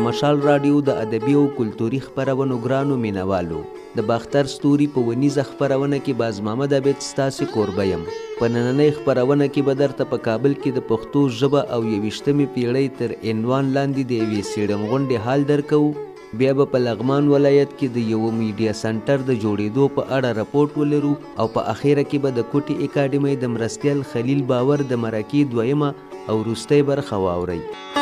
مشال راډیو د ادبي او کلتوري خپرونو ګرانو مینوالو، د باختر ستوري په ونیزه خپرونه کې باز محمد عبید ستاسې کوربه یم. په نننۍ خپرونه کې به درته په کابل کې د پښتو ژبه او 21مې پیړۍ تر عنوان لاندې د یوې څېړم غونډې حال درکوو. بیا به په لغمان ولایت کې د یوه میډیا سنټر د جوړېدو په اړه رپورټ ولرو او په اخیره کې به د کوټي اکاډمۍ د مرستیال خلیل باور د مرکې دویمه او وروستۍ برخه واورئ.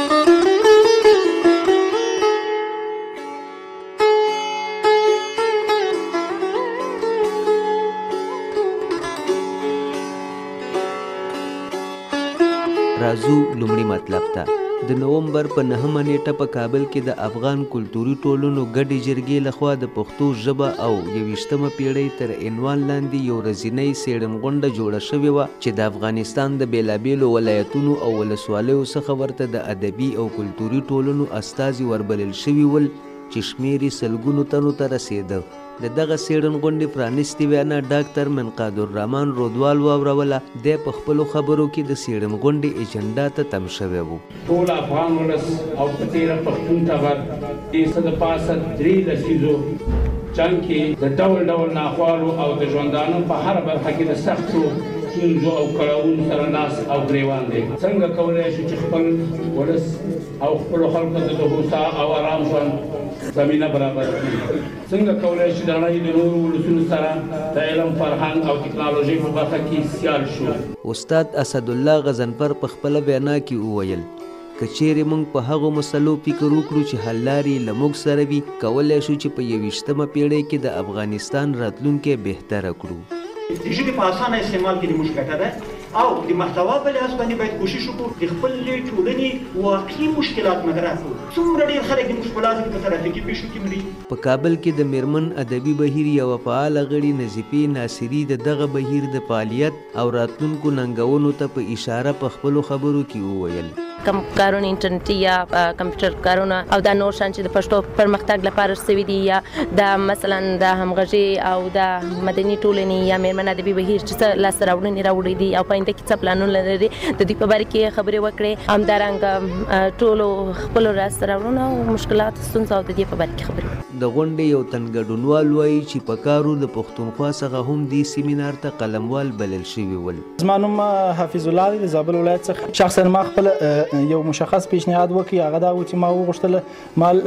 راځو لومړي مطلب ته. د نومبر په 9مه نیټه په کابل کې د افغان کلتوري ټولنو ګډې جرګې لخوا د پښتو ژبه او 21مه پیړۍ تر عنوان لاندې یو ورځنۍ څېړم غونډه جوړه شوې وه چې د افغانستان د بېلابېلو ولایتونو او ولسوالیو څخه ورته د ادبي او کلتوري ټولنو استازي وربلل شوي ول چې شمېر یې سلګونو تنو ته رسېده. د دغه څېړم غونډې پرانیستې وینا ډاکټر منقاد الرحمن رودوال واوروله. دی په خپلو خبرو کې د څېړم غونډې ایجنډا ته تم شوی و. ټول افغان ولس او په تېره پښتون ټبر دې څه د پاسه 3 لسیزو جنګ کې د ډول ډول ناخوالو او د ژوندانه په هره برخه کې د سختو ستونزو او کړاوونو سره لاس او ګریوان دی. څنګه کولی شو چې خپل ولس او خپلو خلکو ته د هوسا او آرام ژوند زمینه برابر کړي؟ څنګه کولی شو د نړۍ د نورو ولسونو سره د علم، فرهنګ او ټکنالوژۍ په برخه کې سیال شو؟ استاد اسدالله غضنفر په خپله وینا کې وویل که چیرې موږ په هغو مسلو فکر وکړو چې حل لارې له موږ سره وي، کولی شو چې په 21مه پیړۍ کې د افغانستان راتلونکی بهتره کړو. د ژبې په اسانه استعمال کې د موږ ګټه ده او د محتوا په لحاظ باندې باید کوشش وکړو د خپلې ټولنې واقعي مشکلات مطرح کړو. څومره ډېر خلک د موږ په لحاظ کې په ترافیکي پیښو کې مري. په کابل کې د میرمن ادبي بهیر یوه فعاله غړي نظیفې ناصري د دغه بهیر د فعالیت او راتلونکو ننګونو ته په اشاره په خپلو خبرو کې وویل. کم کارونه انټرنیټي یا کمپیوټر کارونه او دا نور شان چې د پښتو پرمختګ لپاره سوي دي یا د مثلا د همغږي او د مدني ټولنې یا میرمن ادبي بهیر چې لاسته راوړنې راوړي دي او په آینده کې څه پلانونه لري د دوی په باره کې خبرې وکړې. همدارنګه ټولو خپلو لاسته راوړنو او مشکلات ستونزو او د دې په باره کې خبرې. د غونډې یو تن ګډونوال وایي چې په کارو د پښتونخوا څخه هم دې سیمینار ته قلموال بلل شوي ول. زما نوم حفیظ الله دی، د زابل ولایت څخه. شخصا ما خپل یو مشخص پیشنهاد وکړ، هغه دا و چې ما وغوښتل مال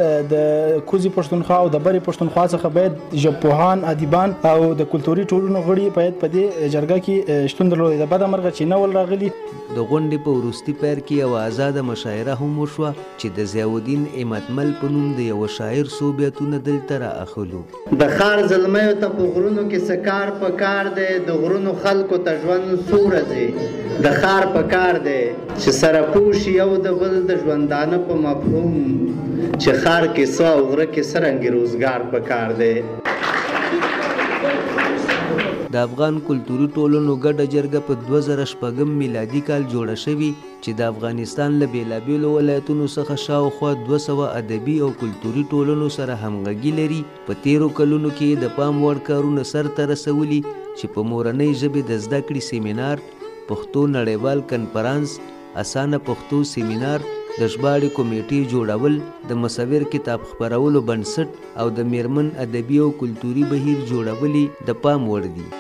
د کوزي پښتونخوا او د بري پښتونخوا څخه باید ژبپوهان، ادیبان او د کلتوري ټولنو غړي باید په دې جرګه کې شتون درلودی. د بده مرغه چې نه ول راغلي. د غونډې په وروستي پیر کې یوه ازاده مشاعره هم وشوه چې د ضیاءالدین ایمتمل په نوم د یوه شاعر څو بیتونه دلته را اخلو. د ښار زلمیو ته په غرونو کې څه کار په کار دی، د غرونو خلکو ته ژوند څو ورځې د ښار په کار دی چې سره پوه شي یو د بل د ژوندانه په مفهوم چې ښار کې څه او غره کې څه رنګې روزګار په کار دی. د افغان کلتوري ټولنو ګډه جرګه په 2006 میلادي کال جوړه شوې چې د افغانستان له بېلابېلو ولایتونو څخه شاوخوا 200 ادبي او کلتوري ټولنو سره همغږي لري. په تیرو کلونو کې د پام وړ کارونه سرته رسولي چې په مورنۍ ژبې د زده کړې سیمینار، پښتو نړیوال کنفرانس، اسانه پښتو سیمینار، د ژباړې کمیټې جوړول، د مصور کتاب خپرولو بنسټ او د میرمن ادبي او کلتوري بهیر جوړول د پام وړ دي.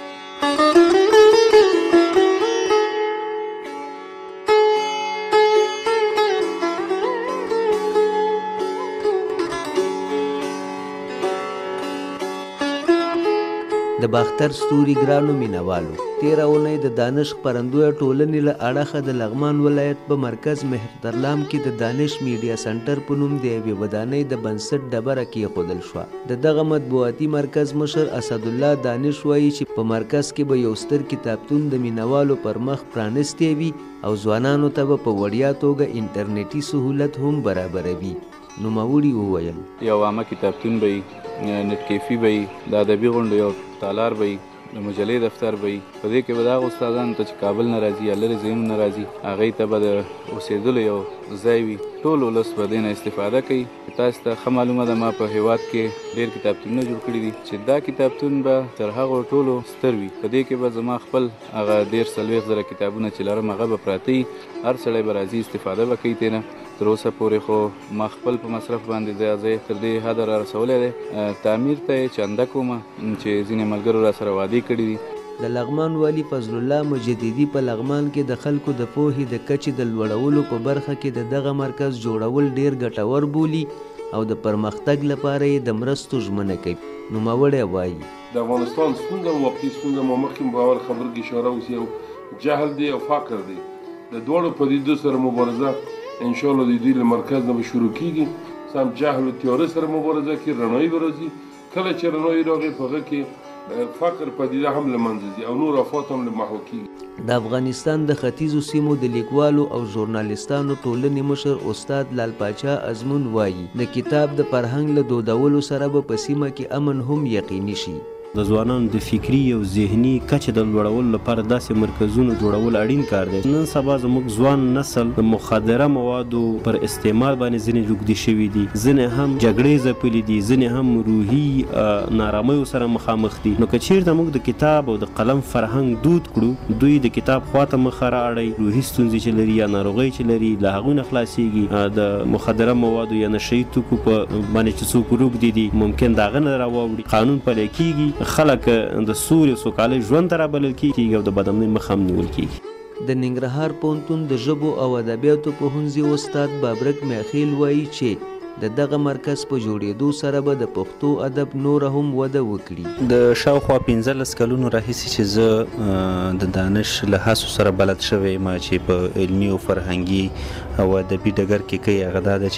د باختر ستوري ګرانو مینوالو، تېره اونۍ د دانش خپرندویه ټولنې له اړخه د لغمان ولایت په مرکز مهترلام کې د دانش میډیا سنټر په نوم د یوې ودانۍ د بنسټ ډبره کېښودل شوه. د دغه مطبوعاتي مرکز مشر اسدالله دانش وایي چې په مرکز کې به یو ستر کتابتون د مینوالو پر مخ پرانیستی وي او ځوانانو ته به په وړیا توګه انټرنیټي سهولت هم برابروي. نوموړي وویل یو عامه کتابتون به وي، نت کیفي به وي، د ادبي غونډو یو تالار به وي، د مجلې دفتر به وي. په دې کې به د هغو استادانو ته چې کابل نه راځي یا لرې ځایونو نه راځي هغوی ته به د اوسېدلو یو ځای وي. ټول ولس به دې نه استفاده کوي. تاسو ته ښه معلومه ده ما په هېواد کې ډېر کتابتونونه جوړ کړي دي چې دا کتابتون به تر هغو ټولو ستر وي. په دې کې به زما خپل هغه 40-40 زره کتابونه چې لرم هغه به پراته وي. هر سړی به راځي استفاده به کوي ترې نه. تر اوسه پورې خو ما خپل په مصرف باندې د ځای تر دې حده را رسولی دی. تعمیر ته یې چنده کومه چې ځینې ملګرو را سره وعدې کړي دي. د لغمان والي فضل الله مجددي په لغمان کې د خلکو د پوهې د کچې د لوړولو په برخه کې د دغه مرکز جوړول ډیر ګټور بولي او د پرمختګ لپاره یې د مرستو ژمنه کوي. نوموړی وایي د افغانستان ستونزه او وقتي ستونزه مو مخکې په اول خبر کې اشاره وشي او جهل دی او فقر دی. د دواړو پدیدو سره مبارزه ان شاء الله د دې له مرکز نه شروع کیږي. سم جهل او تیوري سره مبارزه کې رڼایي ورځي. کله چې رڼایي راغی په هغه کې فقر پدیده هم له منځه ځي او نور افات هم له محو کیږي. د افغانستان د ختیځو سیمو د لیکوالو او ژورنالیستانو ټولنې مشر استاد لال پاچا ازمون وایي د کتاب د فرهنګ له دودولو سره به په سیمه کې امن هم یقیني شي. د ځوانانو د فکري او ذهني کچې د لوړولو لپاره داسې مرکزونو جوړول اړین کار دی. نن سبا زموږ ځوان نسل د مخدره موادو پر استعمال باندې ځینې روږدي شوي دي، ځینې هم جګړې ځپلي دي، ځینې هم روحي نارامیو سره مخامخ دي. نو که چیرته موږ د کتاب او د قلم فرهنګ دود کړو، دوی د کتاب خواته مخه رااړئ، روحي ستونزې چې لري یا ناروغۍ چې لري له هغوی نه خلاصېږي. د مخدره موادو یا نشهیي توکو په باندې چې څوک روږدي دي ممکن د هغه نه راواوړي، قانون پلی کېږي، خلک د سولې او سوکالۍ ژوند ته رابلل کېږي او د بدامنۍ مخه هم نیول کېږي. د ننګرهار پوهنتون د ژبو او ادبیاتو پوهنځي استاد بابرک میخیل وایي چې د دغه مرکز په جوړېدو سره به د پښتو ادب نوره هم وده وکړي. د شاوخوا 15 کلونو راهیسې چې زه د دانش له هڅو سره بلد شوی یم چې په علمي او فرهنګي او ادبي ډګر کې کوي، هغه دا ده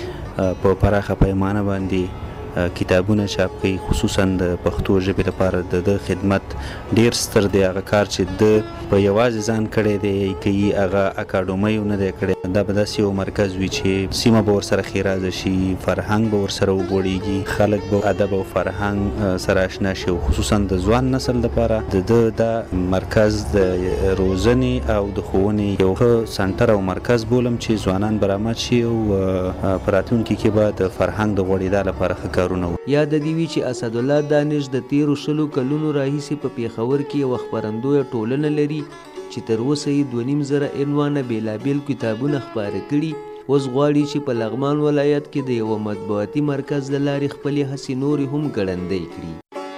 چې په پراخه پیمانه باندې کتابونه چاپ کوي، خصوصا د پښتو ژبې لپاره د خدمت ډیر ستر دی. هغه کار چې د په یوازې ځان کړی دی کوي، هغه اکاډمیو نه دی کړی. دا به داسې یو مرکز وي چې سیمه به ورسره ښېرازه شي، فرهنګ به ورسره وغوړېږي، خلک به ادب او فرهنګ سره اشنا شي. خصوصا د ځوان نسل لپاره د دا مرکز د روزنې او د ښوونې یو ښه سنټر او مرکز بولم چې ځوانان برآمد شي او په راتلونکي کې به د فرهنګ د غوړېدا لپاره ښه یاد دې وي چې اسد الله دانش د 13 کلونو راهیسې په پیښور کې یوه خپرندویه ټولنه لري چې تر اوسه یې 2.5 عنوانه بېلابېل کتابونه خپاره کړي. اوس غواړي چې په لغمان ولایت کې د یوه مطبوعاتي مرکز له لارې خپلې هڅې نورې هم ګړندۍ کړي.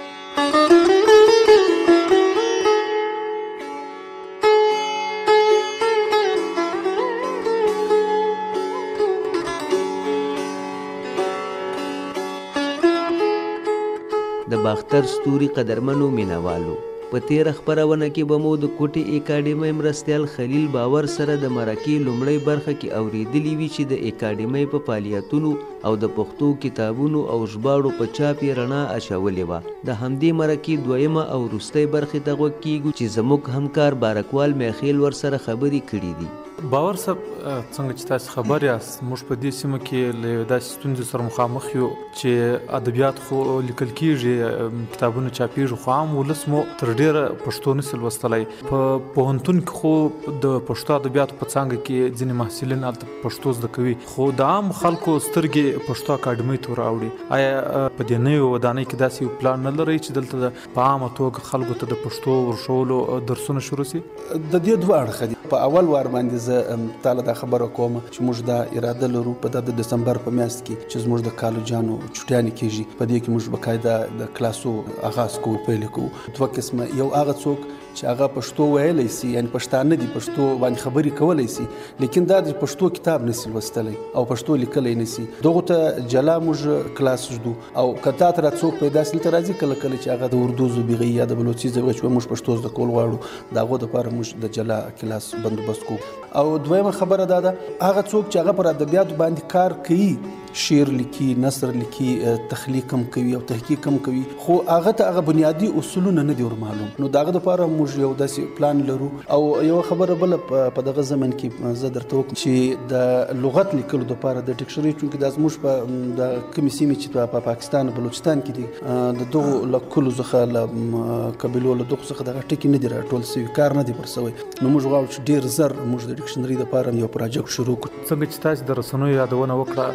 د باختر ستوري قدرمنو مینوالو، په تیره خپرونه کې به مو د کوټې اکاډمۍ مرستیال خلیل باور سره د مرکې لومړۍ برخه کې اورېدلي وي چې د اکاډمۍ په فعالیتونو او د پښتو کتابونو او ژباړو په چاپ یې رڼا اچولې وه. د همدې مرکې دویمه او وروستۍ برخې ته غوږ کیږو چې زموږ همکار بارکوال میخیل ورسره خبرې کړي دي. باور صاحب، څنګه چې تاسو خبر یاست، موږ په دې سیمه کې له یوې داسې ستونزې سره مخامخ یو چې ادبیات خو لیکل کېږي، کتابونه چاپېږي، خو عام ولس مو تر ډېره پښتو نسي لوستلی. په پوهنتون کې خو د پښتو ادبیاتو په څانګه کې ځینې محصلین هلته پښتو زده کوي، خو د عام خلکو سترګې پښتو اکاډمۍ ته راوړي. آیا په دې نوې ودانۍ کې داسې یو پلان نه لرئ چې دلته په عامه توګه خلکو ته د پښتو ورښولو درسونه شروع سي؟ د دې دوه اړخه دي. په اول وار باندې زه تاله دا خبره کوم چې موږ دا اراده لرو په د دسمبر په میاشت کې چې زموږ د کالجانو چټیانې کېږي، په دې کې موږ بقاعده د کلاسو آغاز کوو، پیل کوو. دوه قسمه، یو هغه څوک چې هغه پښتو ویلی سي، یعنی پښتانه دي، پښتو باندې خبرې کولی سي، لیکن دا د پښتو کتاب نسي لوستلی او پښتو لیکلی نسي، دغو ته جلا موږ کلاس ږدو. او که تا ته را څوک پیدا سي دلته راځي کله کله چې هغه د اردو زبیغي یا د بلوچي زبیغي چې موږ پښتو زده کول غواړو، د هغو دپاره موږ د جلا کلاس بندوبست کوو. او دویمه خبره دا ده، هغه څوک چې هغه پر ادبیاتو باندې کار کوي، شعر لیکي، نثر لیکي، تخلیق هم کوي او تحقیق هم کوي، خو هغه ته هغه بنیادی اصولونه نه دي ورمعلوم، نو د هغه دپاره موږ یو داسې پلان لرو. او یوه خبره بله په دغه زمن کې زه درته وکړم چې د لغت لیکلو دپاره د ډکشنري، چونکې دا زموږ په د کومې سیمې چې په پاکستان او بلوچستان کې دي، د دغو له کلو څخه له قبیلو له دغو څخه دغه ټکي نه دي راټول سوي، کار نه دی پر سوی. نو موږ غواړو چې ډېر زر موږ د ډکشنري دپاره یو پروجیکټ شروع کړو. څنګه چې تاسو د رسنیو یادونه وکړه، په اوس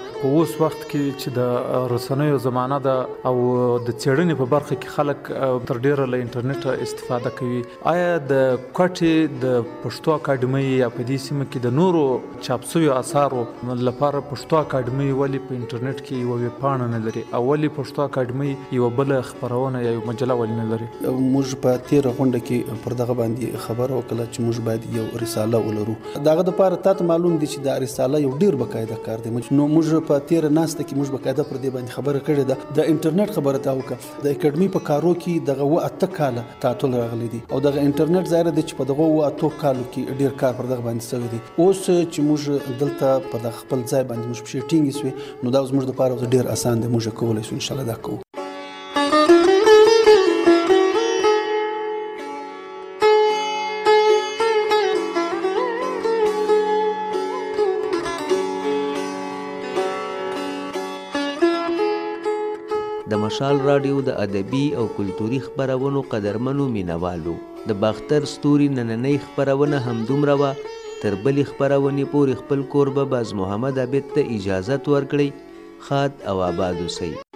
اوس وخت کې چې د رسنیو زمانه ده او د څېړنې په برخه کې خلک تر ډیره له انټرنیټ استفاده کوي، آیا د کوټې د پښتو اکاډمۍ یا په دې سیمه کې د نورو چاپ شویو اثارو لپاره پښتو اکاډمۍ ولې په انټرنیټ کې یوه ویبپاڼه نه لري او ولې پښتو اکاډمۍ یوه بله خپرونه یا یوه مجله ولې نه لري؟ موږ په تېره غونډه کې پر دغه باندې خبره وکړه چې موږ باید یو رساله ولرو. د هغه دپاره تاته معلوم دی چې دا رساله یو ډېر باقاعده کار دی. نو موږ په تېره ناسته کې موږ باقاعده پر دې باندې خبره کړې ده. د انټرنیټ خبره تا وکړه، د اکاډمۍ په کارو کې دغه 8 کاله تعطل راغلی دی او دغه انټرنیټ ظاهره دی چې په دغه 8 کالو کې ډېر کار پر دغه باندې شوی دی. اوس چې موږ دلته په دغه خپل ځای باندې موږ پښې ټینګې سوې نو دا زموږ دپاره ډېر اسان دی، موږ کولی شو انشاءالله دا کوو. د مشال راډیو د ادبي او کلتوري خپرونو قدرمنو مینوالو، د باختر ستوري نننۍ خپرونه همدومره وه. تر بلې خپرونې پورې خپل کوربه باز محمد عابد ته اجازت ورکړئ. ښاد او آباد اوسئ.